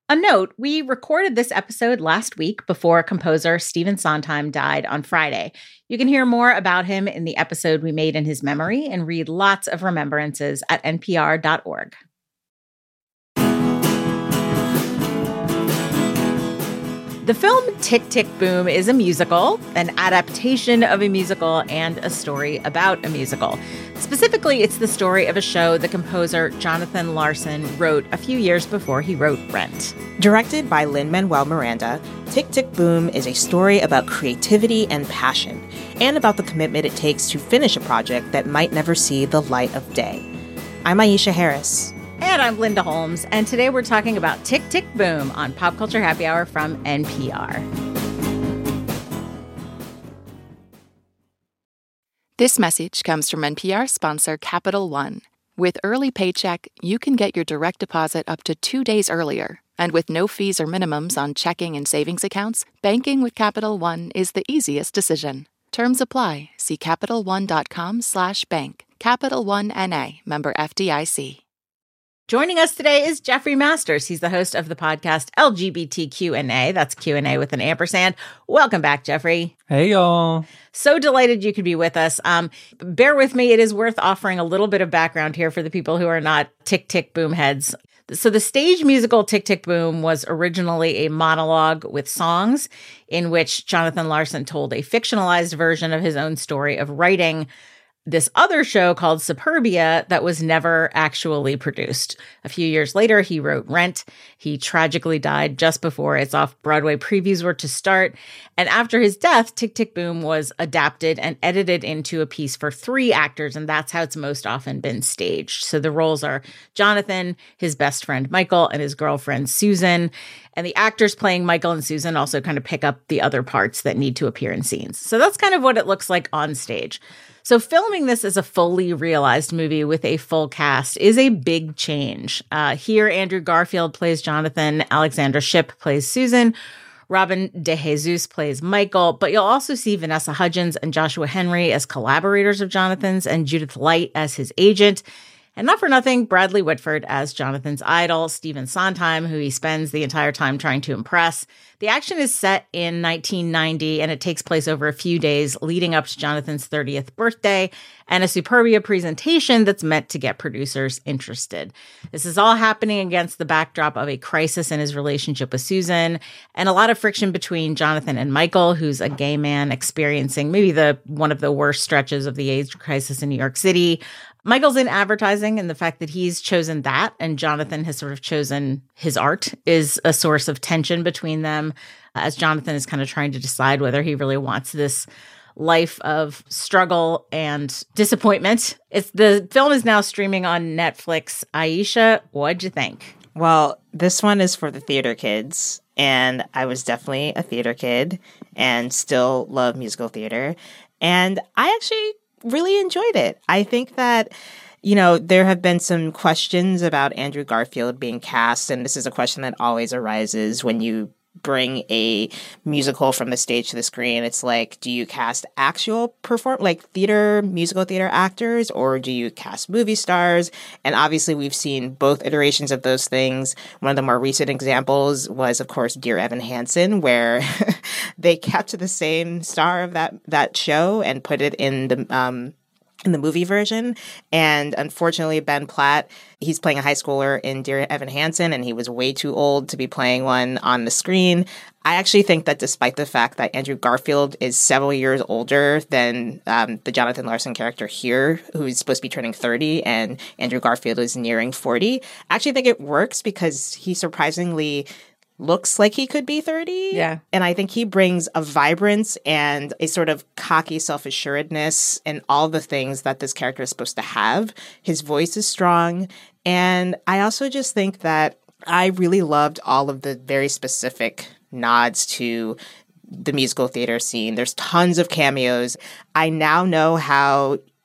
A note, we recorded this episode last week before composer Stephen Sondheim died on Friday. You can hear more about him in the episode we made in his memory and read lots of remembrances at npr.org. The film Tick, Tick, Boom is a musical, an adaptation of a musical, and a story about a musical. Specifically, it's the story of a show the composer Jonathan Larson wrote a few years before he wrote Rent. Directed by Lin-Manuel Miranda, Tick, Tick, Boom is a story about creativity and passion, and about the commitment it takes to finish a project that might never see the light of day. I'm Aisha Harris. And I'm Linda Holmes, and today we're talking about Tick, Tick, Boom on Pop Culture Happy Hour from NPR. This message comes from NPR sponsor Capital One. With Early Paycheck, you can get your direct deposit up to 2 days earlier. And with no fees or minimums on checking and savings accounts, banking with Capital One is the easiest decision. Terms apply. See CapitalOne.com/bank. Capital One N.A., member FDIC. Joining us today is Jeffrey Masters. He's the host of the podcast LGBTQ&A. That's Q&A with an ampersand. Welcome back, Jeffrey. Hey, y'all. So delighted you could be with us. Bear with me. It is worth offering a little bit of background here for the people who are not Tick, Tick, Boom heads. So the stage musical Tick, Tick, Boom was originally a monologue with songs in which Jonathan Larson told a fictionalized version of his own story of writing this other show called Superbia that was never actually produced. A few years later, he wrote Rent. He tragically died just before its off-Broadway previews were to start. And after his death, Tick, Tick, Boom was adapted and edited into a piece for 3 actors, and that's how it's most often been staged. So the roles are Jonathan, his best friend Michael, and his girlfriend Susan. And the actors playing Michael and Susan also kind of pick up the other parts that need to appear in scenes. So that's kind of what it looks like on stage. So filming this as a fully realized movie with a full cast is a big change. Here, Andrew Garfield plays Jonathan, Alexandra Shipp plays Susan, Robin DeJesus plays Michael, but you'll also see Vanessa Hudgens and Joshua Henry as collaborators of Jonathan's and Judith Light as his agent. And not for nothing, Bradley Whitford as Jonathan's idol, Stephen Sondheim, who he spends the entire time trying to impress. The action is set in 1990, and it takes place over a few days leading up to Jonathan's 30th birthday and a Superbia presentation that's meant to get producers interested. This is all happening against the backdrop of a crisis in his relationship with Susan and a lot of friction between Jonathan and Michael, who's a gay man experiencing maybe one of the worst stretches of the AIDS crisis in New York City. Michael's in advertising, and the fact that he's chosen that and Jonathan has sort of chosen his art is a source of tension between them as Jonathan is kind of trying to decide whether he really wants this life of struggle and disappointment. The film is now streaming on Netflix. Aisha, what'd you think? Well, this one is for the theater kids, and I was definitely a theater kid and still love musical theater. And I actually really enjoyed it. I think that, there have been some questions about Andrew Garfield being cast, and this is a question that always arises when you bring a musical from the stage to the screen. It's like, do you cast actual musical theater actors, or do you cast movie stars? And obviously we've seen both iterations of those things. One of the more recent examples was, of course, Dear Evan Hansen, where they kept the same star of that show and put it in the movie version. And unfortunately, Ben Platt, he's playing a high schooler in Dear Evan Hansen, and he was way too old to be playing one on the screen. I actually think that despite the fact that Andrew Garfield is several years older than the Jonathan Larson character here, who's supposed to be turning 30, and Andrew Garfield is nearing 40, I actually think it works because he surprisingly looks like he could be 30. Yeah. And I think he brings a vibrance and a sort of cocky self-assuredness and all the things that this character is supposed to have. His voice is strong. And I also just think that I really loved all of the very specific nods to the musical theater scene. There's tons of cameos. I now know how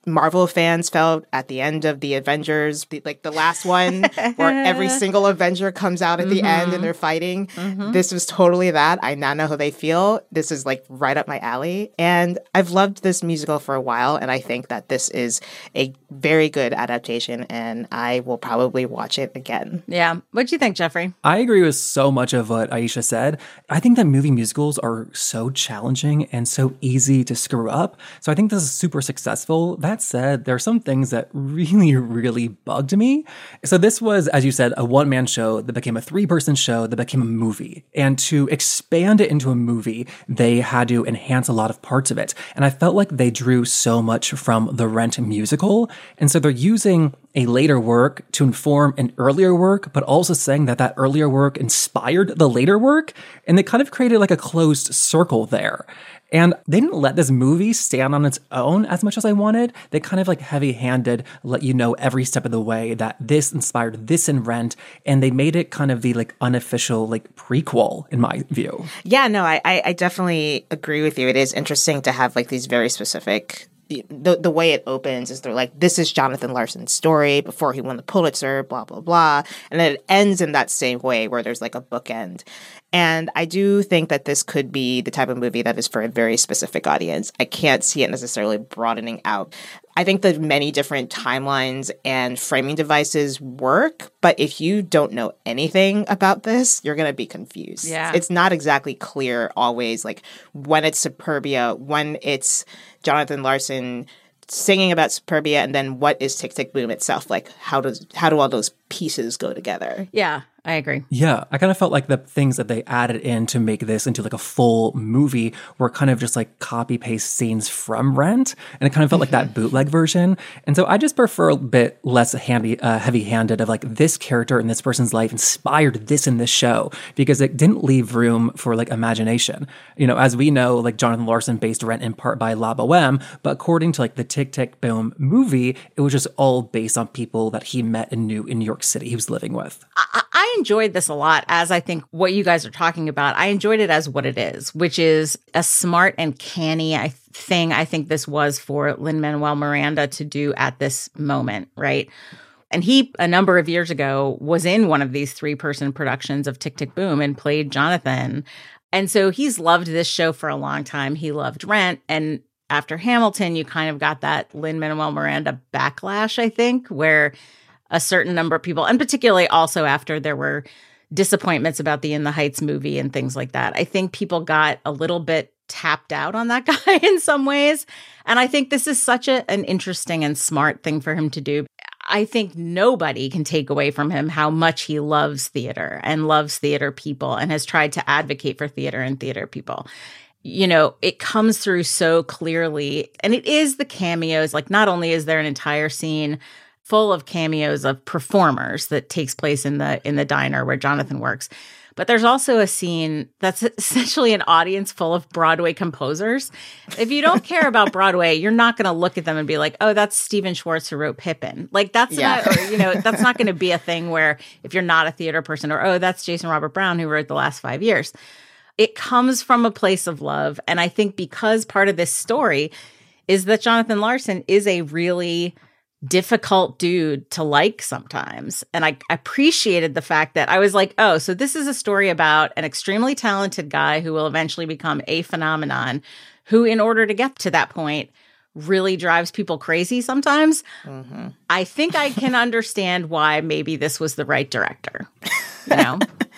Marvel fans felt at the end of the Avengers, like the last one, where every single Avenger comes out at the end and they're fighting. This was totally that. I now know how they feel. This is like right up my alley. And I've loved this musical for a while, and I think that this is a very good adaptation, and I will probably watch it again. Yeah. What do you think, Jeffrey? I agree with so much of what Aisha said. I think that movie musicals are so challenging and so easy to screw up. So I think this is super successful. That said, there are some things that really, really bugged me. So this was, as you said, a one-man show that became a three-person show that became a movie. And to expand it into a movie, they had to enhance a lot of parts of it. And I felt like they drew so much from the Rent musical. And so they're using a later work to inform an earlier work, but also saying that that earlier work inspired the later work. And they kind of created like a closed circle there. And they didn't let this movie stand on its own as much as I wanted. They kind of like heavy-handed let you know every step of the way that this inspired this in Rent, and they made it kind of the like unofficial like prequel in my view. Yeah, no, I definitely agree with you. It is interesting to have like these very specific the way it opens is they're like, this is Jonathan Larson's story before he won the Pulitzer, blah, blah, blah. And then it ends in that same way where there's like a bookend. And I do think that this could be the type of movie that is for a very specific audience. I can't see it necessarily broadening out. I think that many different timelines and framing devices work, but if you don't know anything about this, you're going to be confused. Yeah. It's not exactly clear always, like when it's Superbia, when it's Jonathan Larson singing about Superbia, and then what is Tick, Tick, Boom itself? Like, how do all those pieces go together? Yeah, I agree. Yeah, I kind of felt like the things that they added in to make this into like a full movie were kind of just like copy paste scenes from Rent, and it kind of felt like that bootleg version. And so I just prefer a bit less heavy-handed of like this character in this person's life inspired this in this show, because it didn't leave room for like imagination. You know, as we know, like Jonathan Larson based Rent in part by La Boheme, but according to like the Tick, Tick, Boom movie, it was just all based on people that he met and knew in New York City he was living with. I enjoyed this a lot, as I think what you guys are talking about. I enjoyed it as what it is, which is a smart and canny thing I think this was for Lin-Manuel Miranda to do at this moment, right? And he, a number of years ago, was in one of these three-person productions of Tick, Tick, Boom and played Jonathan. And so he's loved this show for a long time. He loved Rent. And after Hamilton, you kind of got that Lin-Manuel Miranda backlash, I think, where a certain number of people, and particularly also after there were disappointments about the In the Heights movie and things like that, I think people got a little bit tapped out on that guy in some ways. And I think this is such an interesting and smart thing for him to do. I think nobody can take away from him how much he loves theater and loves theater people and has tried to advocate for theater and theater people. You know, it comes through so clearly. And it is the cameos. Like, not only is there an entire scene full of cameos of performers that takes place in the diner where Jonathan works, but there's also a scene that's essentially an audience full of Broadway composers. If you don't care about Broadway, you're not going to look at them and be like, oh, that's Stephen Schwartz who wrote Pippin. Like, that's not, or, you know, that's not going to be a thing where if you're not a theater person, or, oh, that's Jason Robert Brown who wrote The Last 5 Years. It comes from a place of love. And I think because part of this story is that Jonathan Larson is a really difficult dude to like sometimes. And I appreciated the fact that I was like, oh, so this is a story about an extremely talented guy who will eventually become a phenomenon, who, in order to get to that point, really drives people crazy sometimes. Mm-hmm. I think I can understand why maybe this was the right director, you know?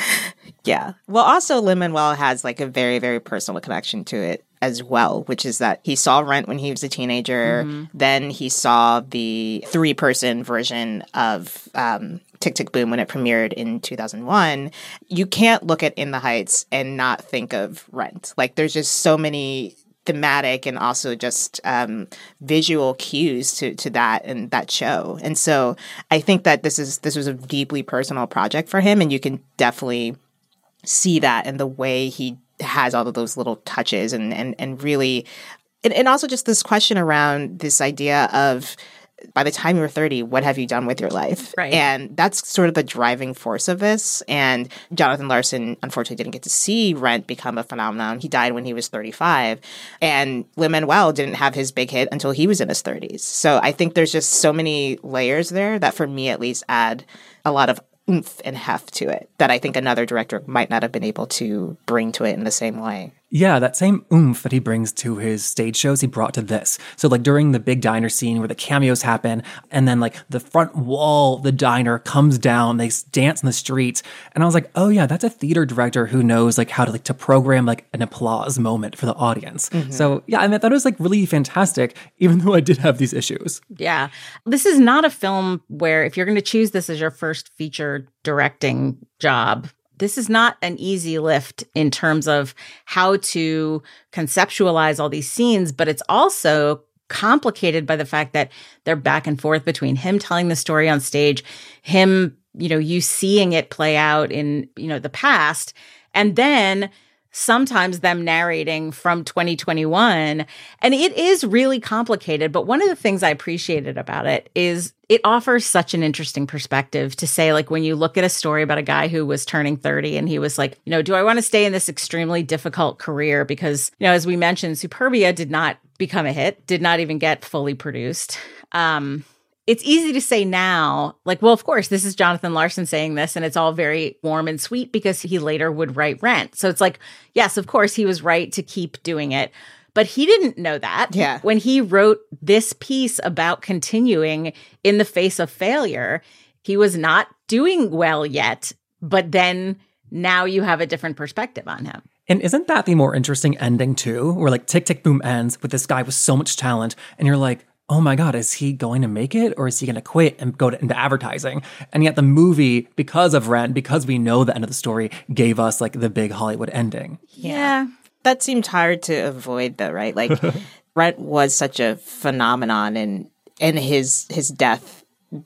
Yeah. Well, also Lin-Manuel has like a very, very personal connection to it as well, which is that he saw Rent when he was a teenager. Mm-hmm. Then he saw the three-person version of Tick, Tick, Boom when it premiered in 2001. You can't look at In the Heights and not think of Rent. Like, there's just so many thematic and also just visual cues to that and that show. And so I think that this was a deeply personal project for him, and you can definitely see that in the way he has all of those little touches and really and also just this question around this idea of by the time you're 30, what have you done with your life? Right. And that's sort of the driving force of this. And Jonathan Larson, unfortunately, didn't get to see Rent become a phenomenon. He died when he was 35. And Lin-Manuel didn't have his big hit until he was in his 30s. So I think there's just so many layers there that, for me at least, add a lot of oomph and heft to it that I think another director might not have been able to bring to it in the same way. Yeah, that same oomph that he brings to his stage shows, he brought to this. So like during the big diner scene where the cameos happen, and then like the front wall of the diner comes down, they dance in the streets. And I was like, oh yeah, that's a theater director who knows like how to to program like an applause moment for the audience. Mm-hmm. So yeah, I thought it was like really fantastic, even though I did have these issues. Yeah. This is not a film where if you're going to choose this as your first feature directing job, this is not an easy lift in terms of how to conceptualize all these scenes, but it's also complicated by the fact that they're back and forth between him telling the story on stage, him, you seeing it play out in, the past, and then sometimes them narrating from 2021. And it is really complicated. But one of the things I appreciated about it is it offers such an interesting perspective to say, like, when you look at a story about a guy who was turning 30 and he was like, do I want to stay in this extremely difficult career? Because, as we mentioned, Superbia did not become a hit, did not even get fully produced. It's easy to say now, like, well, of course, this is Jonathan Larson saying this, and it's all very warm and sweet because he later would write Rent. So it's like, yes, of course, he was right to keep doing it. But he didn't know that. Yeah. When he wrote this piece about continuing in the face of failure, he was not doing well yet. But then now you have a different perspective on him. And isn't that the more interesting ending, too? Where like Tick, Tick, Boom ends with this guy with so much talent, and you're like, oh my God, is he going to make it, or is he going to quit and go into advertising? And yet the movie, because of Rent, because we know the end of the story, gave us like the big Hollywood ending. Yeah. That seemed hard to avoid though, right? Like Rent was such a phenomenon, and his death,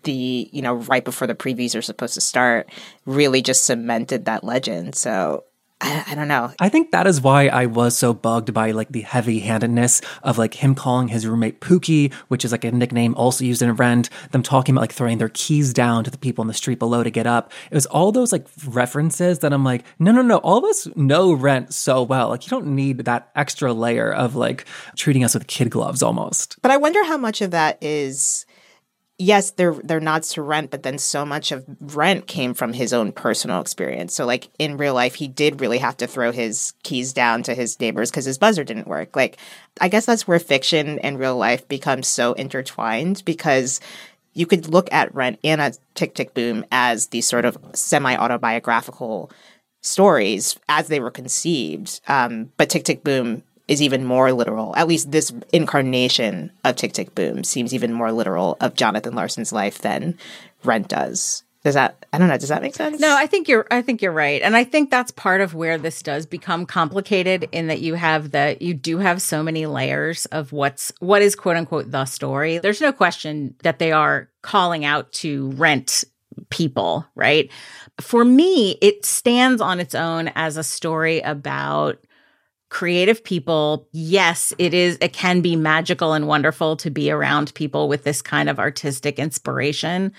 right before the previews are supposed to start, really just cemented that legend. So I don't know. I think that is why I was so bugged by like the heavy-handedness of like him calling his roommate Pookie, which is like a nickname also used in Rent, them talking about like throwing their keys down to the people in the street below to get up. It was all those like references that I'm like, no, all of us know Rent so well. Like you don't need that extra layer of like treating us with kid gloves almost. But I wonder how much of that is... Yes, they're nods to Rent, but then so much of Rent came from his own personal experience. So, like, in real life, he did really have to throw his keys down to his neighbors because his buzzer didn't work. Like, I guess that's where fiction and real life become so intertwined, because you could look at Rent and at Tick, Tick, Boom as these sort of semi-autobiographical stories as they were conceived. But Tick, Tick, Boom is even more literal. At least this incarnation of Tick, Tick, Boom seems even more literal of Jonathan Larson's life than Rent does. Does that make sense? No, I think you're right. And I think that's part of where this does become complicated, in that you do have so many layers of what is quote unquote the story. There's no question that they are calling out to Rent people, right? For me, it stands on its own as a story about creative people. Yes, it can be magical and wonderful to be around people with this kind of artistic inspiration,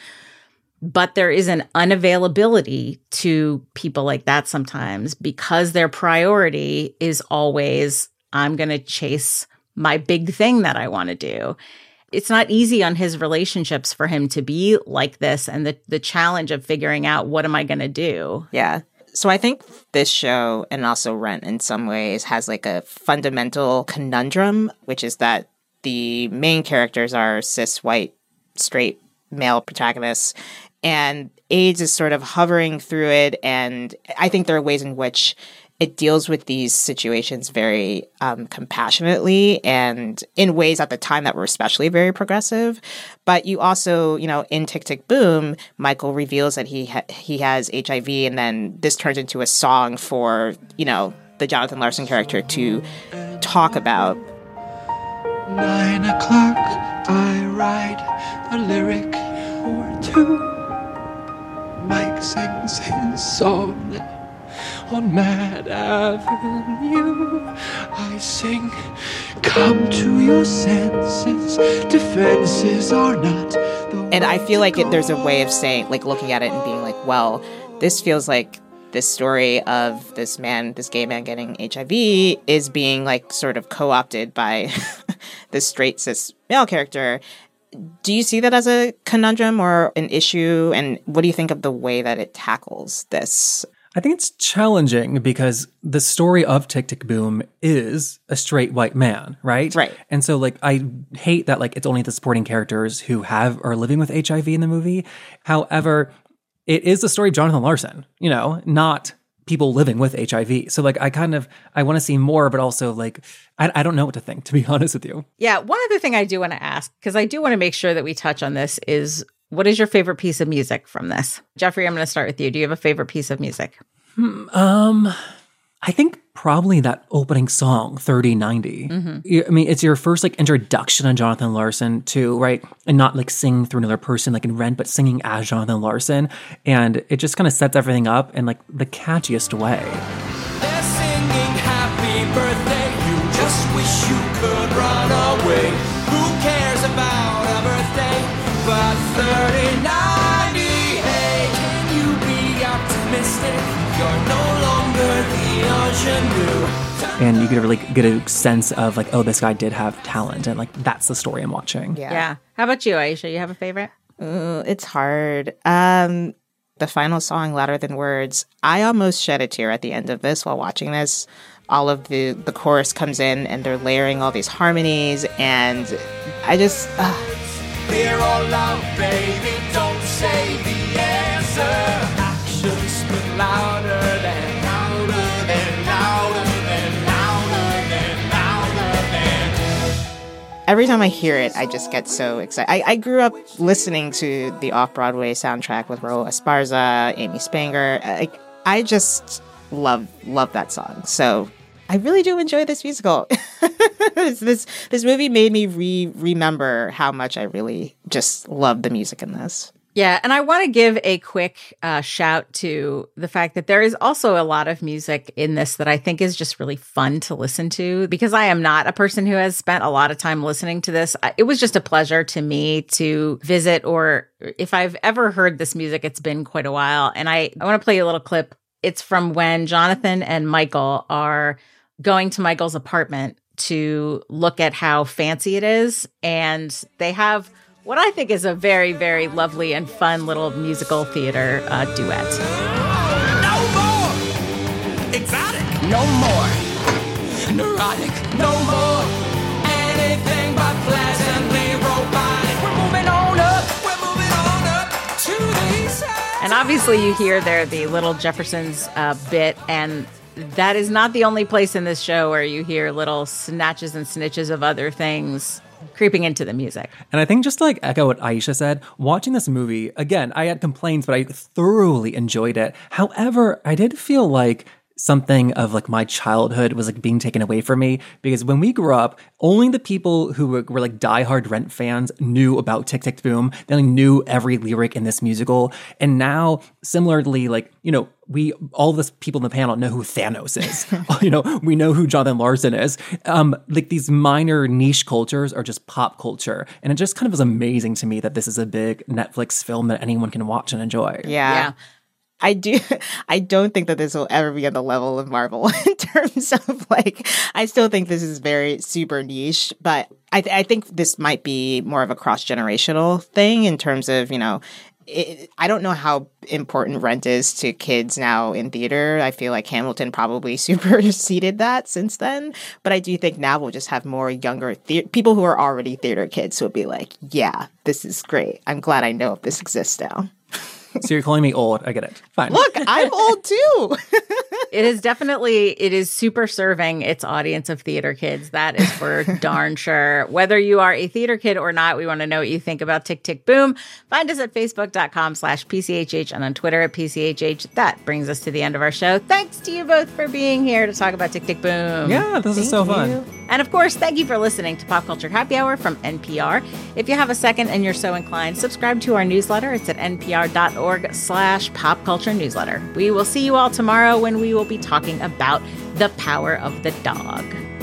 but there is an unavailability to people like that sometimes, because their priority is always, I'm going to chase my big thing that I want to do. It's not easy on his relationships for him to be like this, and the challenge of figuring out, what am I going to do? Yeah. So I think this show, and also Rent in some ways, has like a fundamental conundrum, which is that the main characters are cis, white, straight male protagonists, and AIDS is sort of hovering through it. And I think there are ways in which it deals with these situations very compassionately, and in ways at the time that were especially very progressive. But you also, in Tick, Tick, Boom, Michael reveals that he has HIV, and then this turns into a song for, the Jonathan Larson character to talk about. 9 o'clock, I write a lyric or two. Mike sings his song on Mad Avenue. I sing, come to your senses, defenses are not the And I feel like there's a way of saying, like, looking at it and being like, well, this feels like this story of this gay man getting HIV is being, like, sort of co-opted by this straight cis male character. Do you see that as a conundrum or an issue? And what do you think of the way that it tackles this? I think it's challenging because the story of Tick, Tick, Boom is a straight white man, right? Right. And so, like, I hate that, like, it's only the supporting characters who are living with HIV in the movie. However, it is the story of Jonathan Larson, you know, not people living with HIV. So, like, I want to see more, but also, like, I don't know what to think, to be honest with you. Yeah. One other thing I do want to ask, because I do want to make sure that we touch on this, is what is your favorite piece of music from this? Jeffrey, I'm going to start with you. Do you have a favorite piece of music? I think probably that opening song, 3090. I mean, it's your first, like, introduction on Jonathan Larson too, right? And not, like, singing through another person like in Rent, but singing as Jonathan Larson. And it just kind of sets everything up in, like, the catchiest way. They're singing happy birthday. You just wish you could run away. Who cares about a birthday? But 3090, hey, can you be optimistic? You're no longer the ingenue. And you could really get a sense of, like, oh, this guy did have talent. And, like, that's the story I'm watching. Yeah. How about you, Aisha? You have a favorite? It's hard. The final song, Louder Than Words, I almost shed a tear at the end of this while watching this. All of the chorus comes in and they're layering all these harmonies, and I just... We're all loud, baby, don't say the answer. Actions speak louder than, louder than, louder than, louder than, louder than. Every time I hear it, I just get so excited. I grew up listening to the Off-Broadway soundtrack with Raul Esparza, Amy Spanger. I just love that song. So I really do enjoy this musical. This movie made me remember how much I really just love the music in this. Yeah, and I want to give a quick shout to the fact that there is also a lot of music in this that I think is just really fun to listen to, because I am not a person who has spent a lot of time listening to this. It was just a pleasure to me to visit, or if I've ever heard this music, it's been quite a while. And I want to play a little clip. It's from when Jonathan and Michael are going to Michael's apartment to look at how fancy it is. And they have what I think is a very, very lovely and fun little musical theater duet. No more exotic, no more neurotic, no more anything but pleasantly robotic. We're moving on up to the side. And obviously you hear there the Little Jeffersons bit, and that is not the only place in this show where you hear little snatches and snitches of other things creeping into the music. And I think, just to, like, echo what Aisha said, watching this movie, again, I had complaints, but I thoroughly enjoyed it. However, I did feel like something of, like, my childhood was, like, being taken away from me, because when we grew up, only the people who were like diehard Rent fans knew about Tick, Tick, Boom. They, like, knew every lyric in this musical. And now, similarly, like, you know, all this people in the panel know who Thanos is. You know, we know who Jonathan Larson is. Like, these minor niche cultures are just pop culture. And it just kind of was amazing to me that this is a big Netflix film that anyone can watch and enjoy. Yeah. I don't think that this will ever be on the level of Marvel in terms of, like, I still think this is very super niche, but I think this might be more of a cross-generational thing in terms of, you know, I don't know how important Rent is to kids now in theater. I feel like Hamilton probably superseded that since then. But I do think now we'll just have more younger people who are already theater kids who will be like, yeah, this is great. I'm glad I know if this exists now. So you're calling me old. I get it. Fine. Look, I'm old too. It is super serving its audience of theater kids. That is for darn sure. Whether you are a theater kid or not, we want to know what you think about Tick, Tick, Boom. Find us at facebook.com/PCHH and on Twitter at PCHH. That brings us to the end of our show. Thanks to you both for being here to talk about Tick, Tick, Boom. Yeah, this is so fun. And of course, thank you for listening to Pop Culture Happy Hour from NPR. If you have a second and you're so inclined, subscribe to our newsletter. It's at npr.org/popculturenewsletter. We will see you all tomorrow when we will be talking about The Power of the Dog.